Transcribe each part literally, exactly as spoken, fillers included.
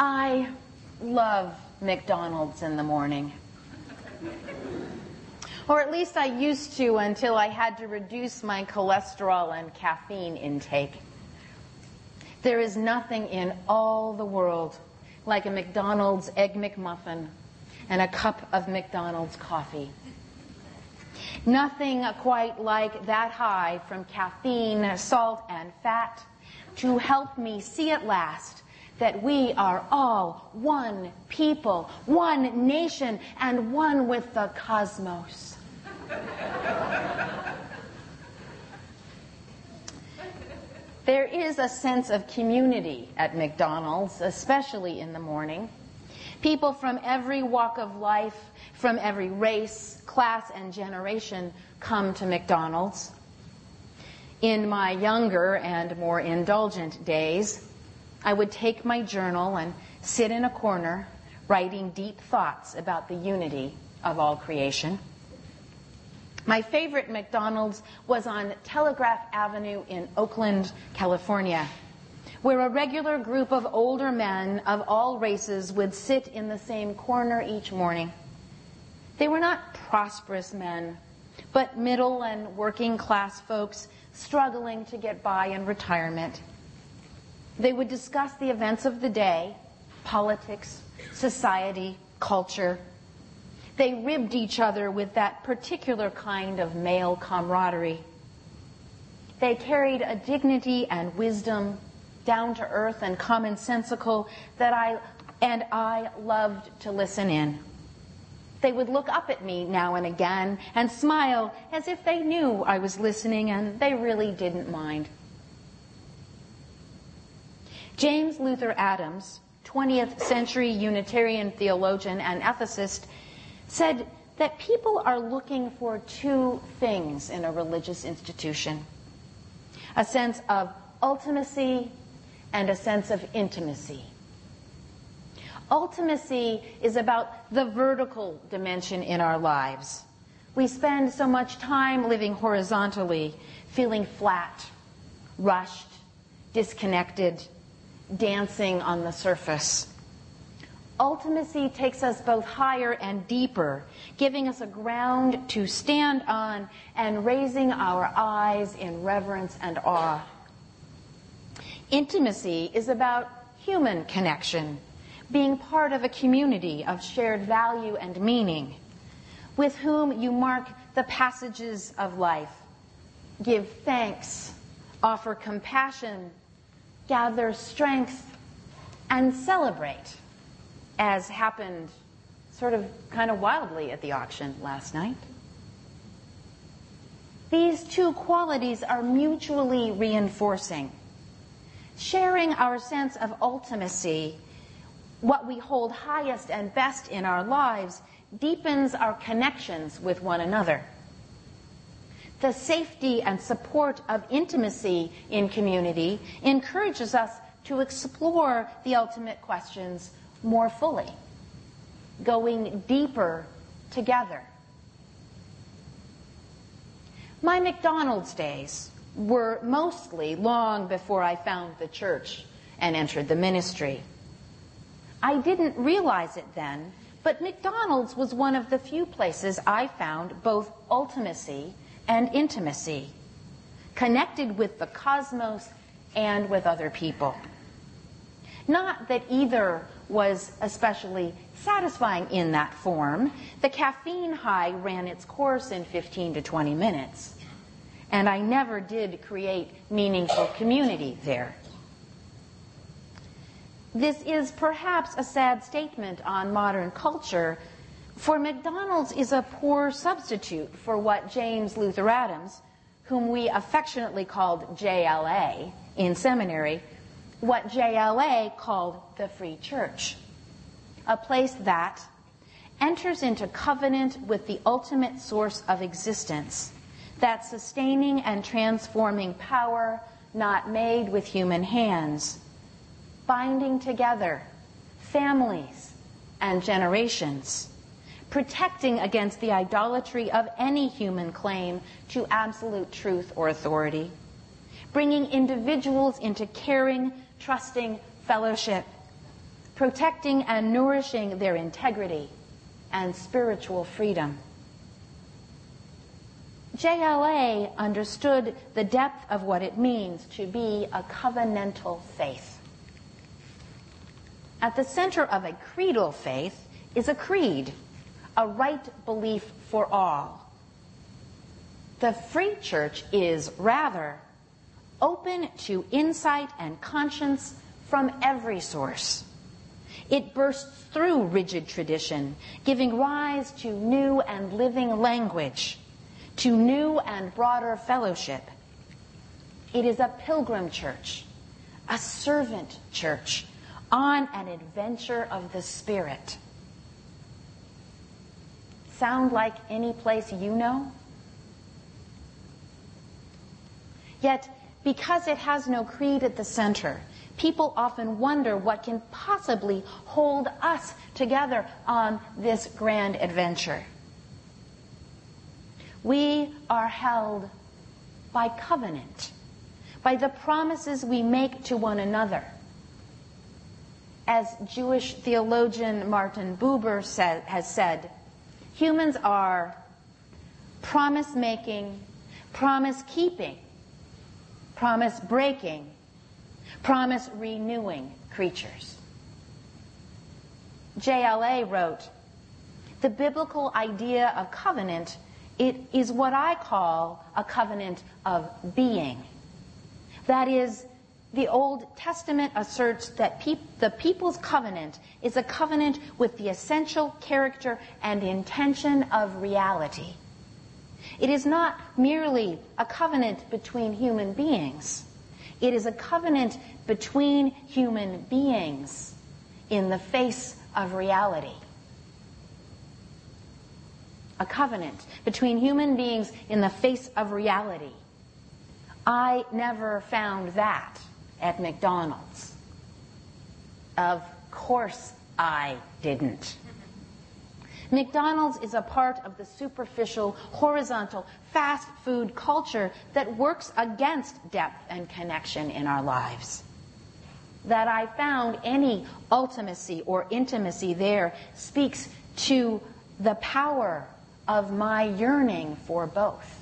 I love McDonald's in the morning. Or at least I used to until I had to reduce my cholesterol and caffeine intake. There is nothing in all the world like a McDonald's Egg McMuffin and a cup of McDonald's coffee. Nothing quite like that high from caffeine, salt, and fat to help me see at last that we are all one people, one nation, and one with the cosmos. There is a sense of community at McDonald's, especially in the morning. People from every walk of life, from every race, class, and generation come to McDonald's. In my younger and more indulgent days, I would take my journal and sit in a corner, writing deep thoughts about the unity of all creation. My favorite McDonald's was on Telegraph Avenue in Oakland, California, where a regular group of older men of all races would sit in the same corner each morning. They were not prosperous men, but middle and working class folks struggling to get by in retirement. They would discuss the events of the day, politics, society, culture. They ribbed each other with that particular kind of male camaraderie. They carried a dignity and wisdom, down to earth and commonsensical, that I and I loved to listen in. They would look up at me now and again and smile as if they knew I was listening and they really didn't mind. James Luther Adams, twentieth century Unitarian theologian and ethicist, said that people are looking for two things in a religious institution: a sense of ultimacy and a sense of intimacy. Ultimacy is about the vertical dimension in our lives. We spend so much time living horizontally, feeling flat, rushed, disconnected, dancing on the surface. Ultimacy takes us both higher and deeper, giving us a ground to stand on and raising our eyes in reverence and awe. Intimacy is about human connection, being part of a community of shared value and meaning, with whom you mark the passages of life, give thanks, offer compassion, gather strength, and celebrate, as happened sort of kind of wildly at the auction last night. These two qualities are mutually reinforcing. Sharing our sense of ultimacy, what we hold highest and best in our lives, deepens our connections with one another. The safety and support of intimacy in community encourages us to explore the ultimate questions more fully, going deeper together. My McDonald's days were mostly long before I found the church and entered the ministry. I didn't realize it then, but McDonald's was one of the few places I found both ultimacy and intimacy, connected with the cosmos and with other people. Not that either was especially satisfying in that form. The caffeine high ran its course in fifteen to twenty minutes, and I never did create meaningful community there. This is perhaps a sad statement on modern culture, for McDonald's is a poor substitute for what James Luther Adams, whom we affectionately called J L A in seminary, what J L A called the Free Church, a place that enters into covenant with the ultimate source of existence, that sustaining and transforming power not made with human hands, binding together families and generations, protecting against the idolatry of any human claim to absolute truth or authority, bringing individuals into caring, trusting fellowship, protecting and nourishing their integrity and spiritual freedom. J L A understood the depth of what it means to be a covenantal faith. At the center of a creedal faith is a creed, a right belief for all. The free church is, rather, open to insight and conscience from every source. It bursts through rigid tradition, giving rise to new and living language, to new and broader fellowship. It is a pilgrim church, a servant church, on an adventure of the Spirit. Sound like any place you know? Yet, because it has no creed at the center, people often wonder what can possibly hold us together on this grand adventure. We are held by covenant, by the promises we make to one another. As Jewish theologian Martin Buber said, has said, humans are promise-making, promise-keeping, promise-breaking, promise-renewing creatures. J L A wrote, the biblical idea of covenant, it is what I call a covenant of being. That is, the Old Testament asserts that peop- the people's covenant is a covenant with the essential character and intention of reality. It is not merely a covenant between human beings. It is a covenant between human beings in the face of reality. A covenant between human beings in the face of reality. I never found that at McDonald's. Of course I didn't. McDonald's is a part of the superficial, horizontal, fast food culture that works against depth and connection in our lives. That I found any ultimacy or intimacy there speaks to the power of my yearning for both.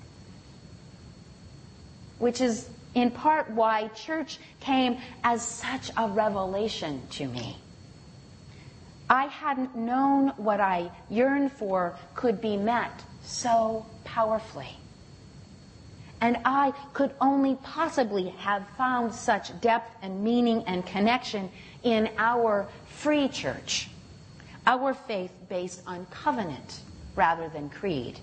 Which is in part why church came as such a revelation to me. I hadn't known what I yearned for could be met so powerfully. And I could only possibly have found such depth and meaning and connection in our free church, our faith based on covenant rather than creed.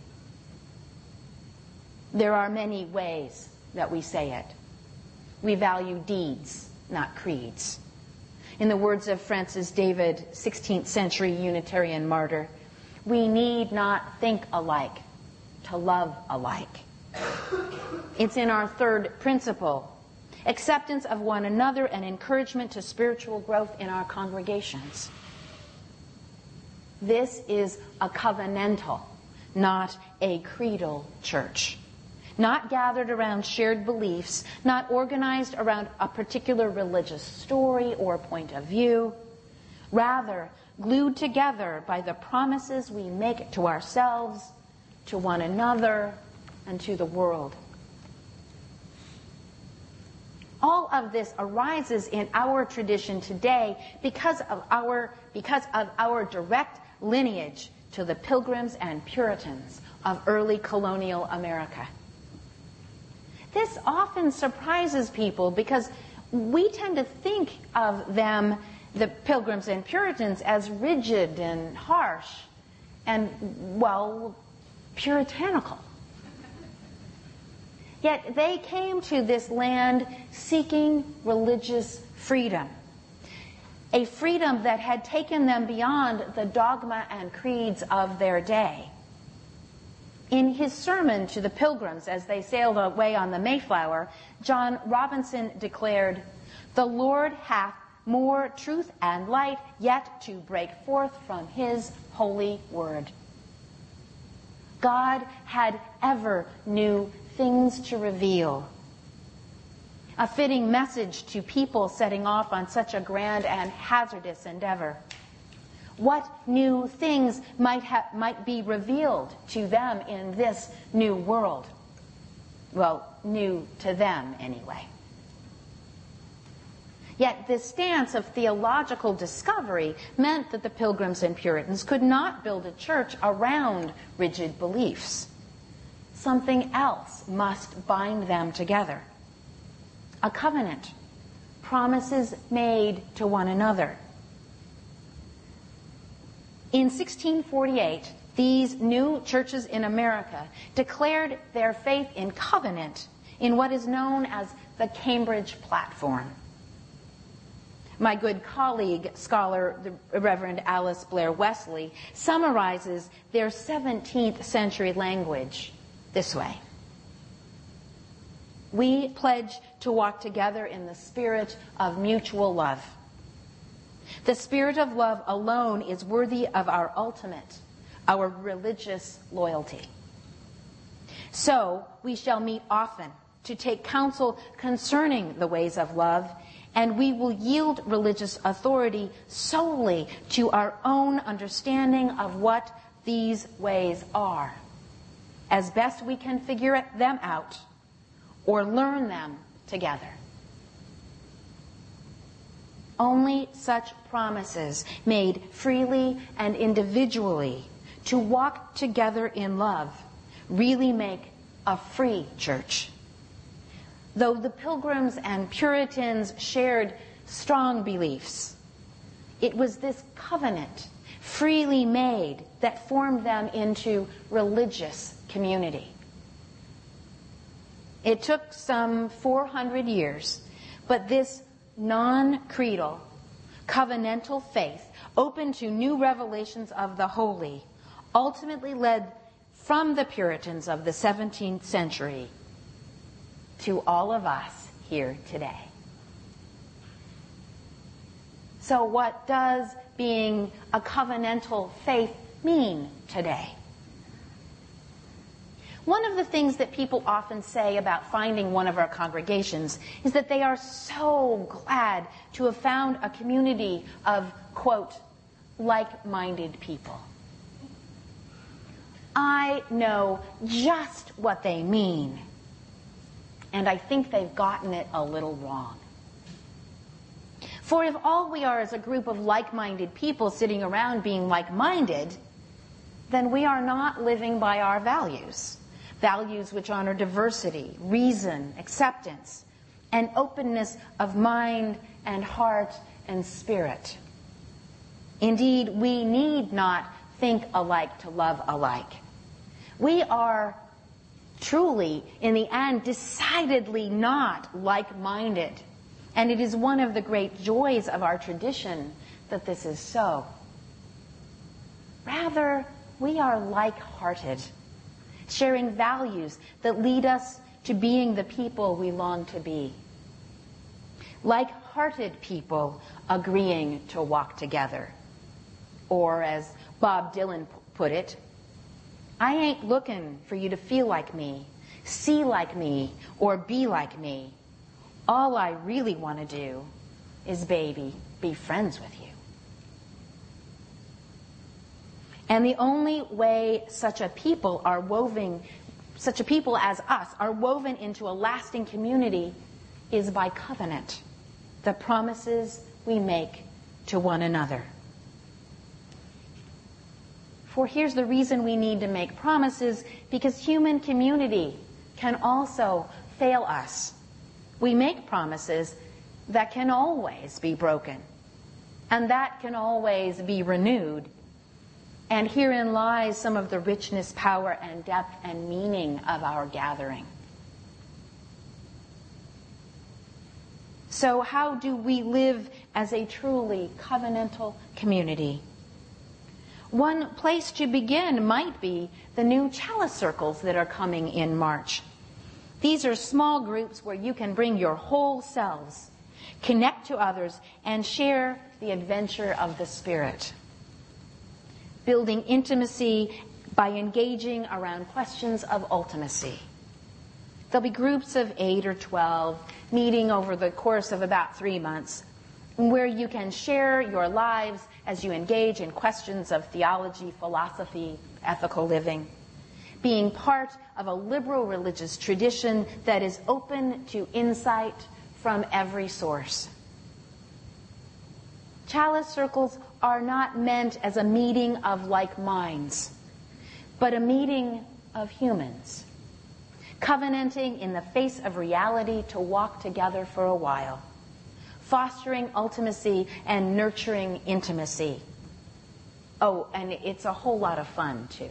There are many ways that we say it. We value deeds, not creeds. In the words of Francis David, sixteenth century Unitarian martyr, we need not think alike to love alike. It's in our third principle, acceptance of one another and encouragement to spiritual growth in our congregations. This is a covenantal, not a creedal church. Not gathered around shared beliefs, not organized around a particular religious story or point of view. Rather, glued together by the promises we make to ourselves, to one another, and to the world. All of this arises in our tradition today because of our, because of our direct lineage to the Pilgrims and Puritans of early colonial America. This often surprises people because we tend to think of them, the Pilgrims and Puritans, as rigid and harsh and, well, puritanical. Yet they came to this land seeking religious freedom, a freedom that had taken them beyond the dogma and creeds of their day. In his sermon to the Pilgrims as they sailed away on the Mayflower, John Robinson declared, "The Lord hath more truth and light yet to break forth from his holy word." God had ever new things to reveal. a fitting message to people setting off on such a grand and hazardous endeavor. What new things might ha- might be revealed to them in this new world? Well, new to them anyway. Yet this stance of theological discovery meant that the Pilgrims and Puritans could not build a church around rigid beliefs. Something else must bind them together. A covenant, promises made to one another. In sixteen forty-eight, these new churches in America declared their faith in covenant in what is known as the Cambridge Platform. My good colleague, scholar the Reverend Alice Blair Wesley, summarizes their seventeenth century language this way. We pledge to walk together in the spirit of mutual love. The spirit of love alone is worthy of our ultimate, our religious loyalty. So we shall meet often to take counsel concerning the ways of love, and we will yield religious authority solely to our own understanding of what these ways are, as best we can figure them out or learn them together. Only such promises made freely and individually to walk together in love really make a free church. Though the Pilgrims and Puritans shared strong beliefs, it was this covenant, freely made, that formed them into religious community. It took some four hundred years, but this non-creedal, covenantal faith, open to new revelations of the holy, ultimately led from the Puritans of the seventeenth century to all of us here today. So what does being a covenantal faith mean today? One of the things that people often say about finding one of our congregations is that they are so glad to have found a community of, quote, like-minded people. I know just what they mean, and I think they've gotten it a little wrong. For if all we are is a group of like-minded people sitting around being like-minded, then we are not living by our values. Values which honor diversity, reason, acceptance, and openness of mind and heart and spirit. Indeed, we need not think alike to love alike. We are truly, in the end, decidedly not like-minded. And it is one of the great joys of our tradition that this is so. Rather, we are like-hearted, sharing values that lead us to being the people we long to be. Like-hearted people agreeing to walk together. Or, as Bob Dylan put it, I ain't looking for you to feel like me, see like me, or be like me. All I really want to do is, baby, be friends with you. And the only way such a people are woven, such a people as us are woven into a lasting community is by covenant, the promises we make to one another. For here's the reason we need to make promises, because human community can also fail us. We make promises that can always be broken, and that can always be renewed. And herein lies some of the richness, power, and depth and meaning of our gathering. So how do we live as a truly covenantal community? One place to begin might be the new chalice circles that are coming in March. These are small groups where you can bring your whole selves, connect to others, and share the adventure of the Spirit. Building intimacy by engaging around questions of ultimacy. There'll be groups of eight or twelve meeting over the course of about three months where you can share your lives as you engage in questions of theology, philosophy, ethical living, being part of a liberal religious tradition that is open to insight from every source. Chalice circles are not meant as a meeting of like minds, but a meeting of humans, covenanting in the face of reality to walk together for a while, fostering ultimacy and nurturing intimacy. Oh, and it's a whole lot of fun, too.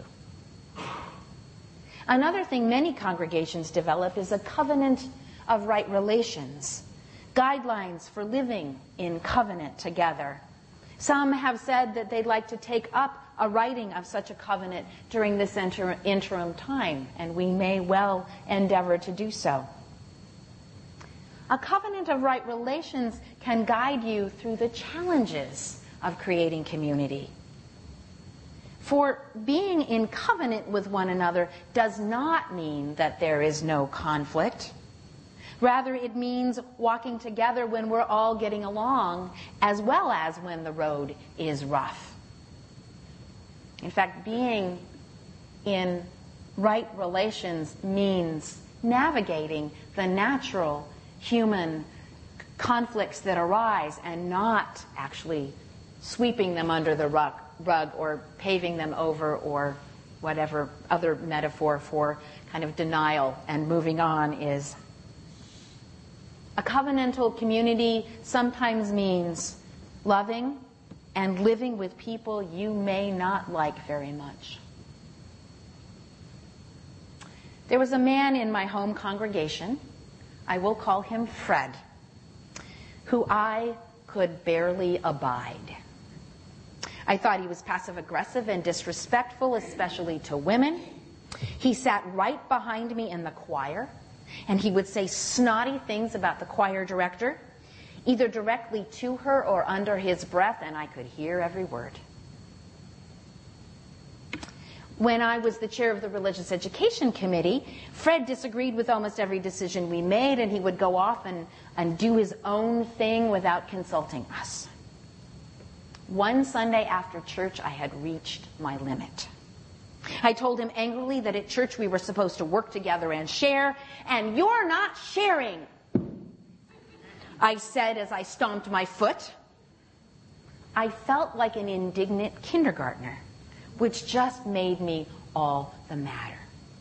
Another thing many congregations develop is a covenant of right relations, guidelines for living in covenant together. Some have said that they'd like to take up a writing of such a covenant during this inter- interim time, and we may well endeavor to do so. A covenant of right relations can guide you through the challenges of creating community. For being in covenant with one another does not mean that there is no conflict. Rather, it means walking together when we're all getting along, as well as when the road is rough. In fact, being in right relations means navigating the natural human conflicts that arise and not actually sweeping them under the rug, rug or paving them over or whatever other metaphor for kind of denial and moving on is. A covenantal community sometimes means loving and living with people you may not like very much. There was a man in my home congregation, I will call him Fred, who I could barely abide. I thought he was passive-aggressive and disrespectful, especially to women. He sat right behind me in the choir, and he would say snotty things about the choir director, either directly to her or under his breath, and I could hear every word. When I was the chair of the Religious Education Committee, Fred disagreed with almost every decision we made, and he would go off and, and do his own thing without consulting us. One Sunday after church, I had reached my limit. I told him angrily that at church we were supposed to work together and share, and you're not sharing, I said as I stomped my foot. I felt like an indignant kindergartner, which just made me all the madder.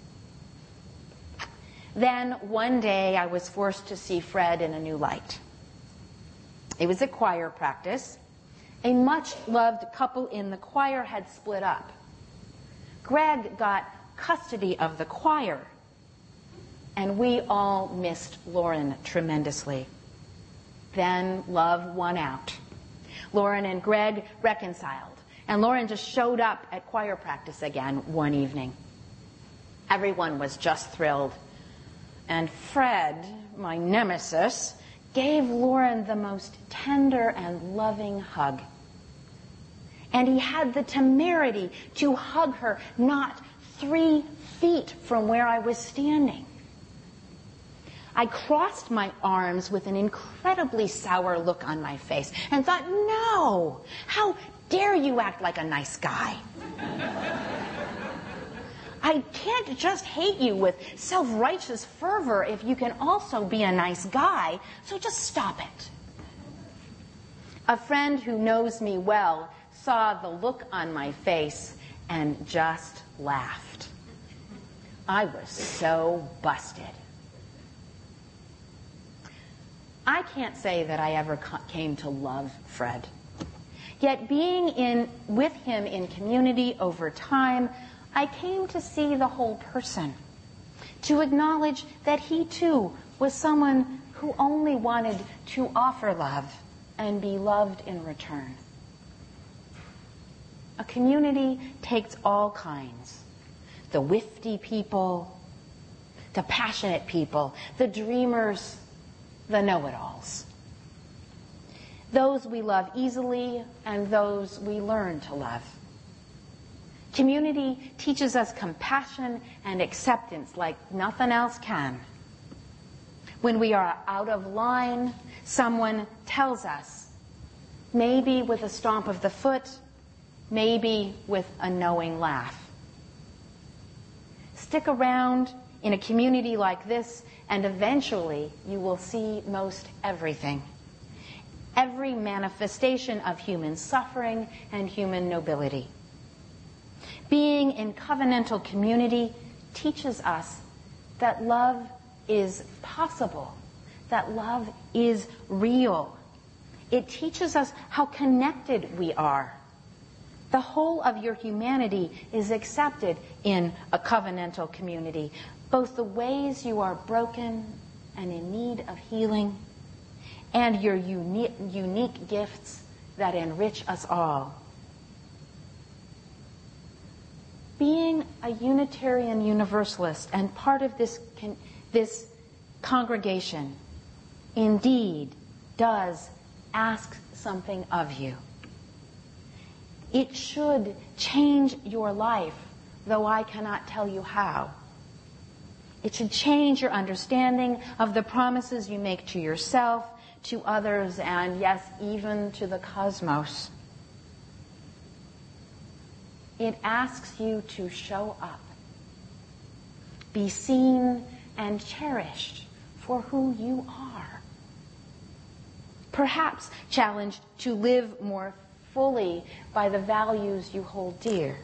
Then one day I was forced to see Fred in a new light. It was a choir practice. A much-loved couple in the choir had split up. Greg got custody of the choir, and we all missed Lauren tremendously. Then love won out. Lauren and Greg reconciled, and Lauren just showed up at choir practice again one evening. Everyone was just thrilled, and Fred, my nemesis, gave Lauren the most tender and loving hug. And he had the temerity to hug her not three feet from where I was standing. I crossed my arms with an incredibly sour look on my face and thought, no, how dare you act like a nice guy? I can't just hate you with self-righteous fervor if you can also be a nice guy, so just stop it. A friend who knows me well saw the look on my face and just laughed. I was so busted. I can't say that I ever came to love Fred. Yet being in with him in community over time, I came to see the whole person, to acknowledge that he too was someone who only wanted to offer love and be loved in return. A community takes all kinds. The wifty people, the passionate people, the dreamers, the know-it-alls. Those we love easily and those we learn to love. Community teaches us compassion and acceptance like nothing else can. When we are out of line, someone tells us, maybe with a stomp of the foot, maybe with a knowing laugh. Stick around in a community like this, and eventually you will see most everything. Every manifestation of human suffering and human nobility. Being in covenantal community teaches us that love is possible, that love is real. It teaches us how connected we are. The whole of your humanity is accepted in a covenantal community, both the ways you are broken and in need of healing, and your unique, unique gifts that enrich us all. Being a Unitarian Universalist and part of this, this congregation indeed does ask something of you. It should change your life, though I cannot tell you how. It should change your understanding of the promises you make to yourself, to others, and yes, even to the cosmos. It asks you to show up, be seen and cherished for who you are. Perhaps challenged to live more fully by the values you hold dear.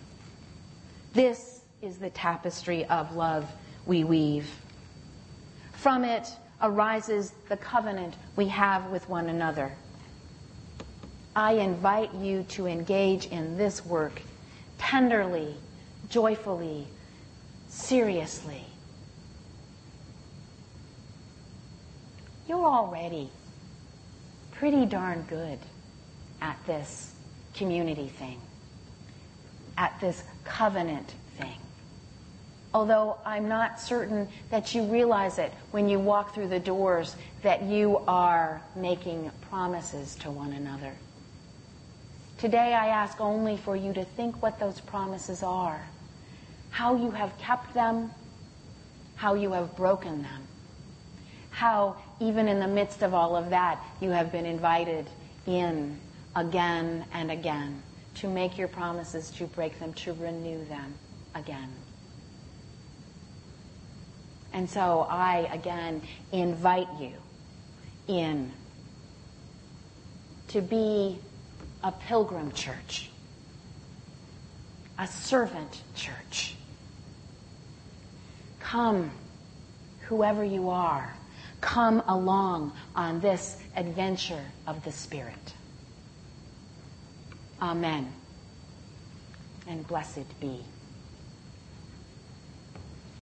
This is the tapestry of love we weave. From it arises the covenant we have with one another. I invite you to engage in this work tenderly, joyfully, seriously. You're already pretty darn good at this community thing, at this covenant thing. Although I'm not certain that you realize it when you walk through the doors that you are making promises to one another. Today I ask only for you to think what those promises are, how you have kept them, how you have broken them, how even in the midst of all of that you have been invited in again and again to make your promises, to break them, to renew them again. And so I, again, invite you in to be a pilgrim church, a servant church. Come, whoever you are, come along on this adventure of the Spirit. Amen. And blessed be.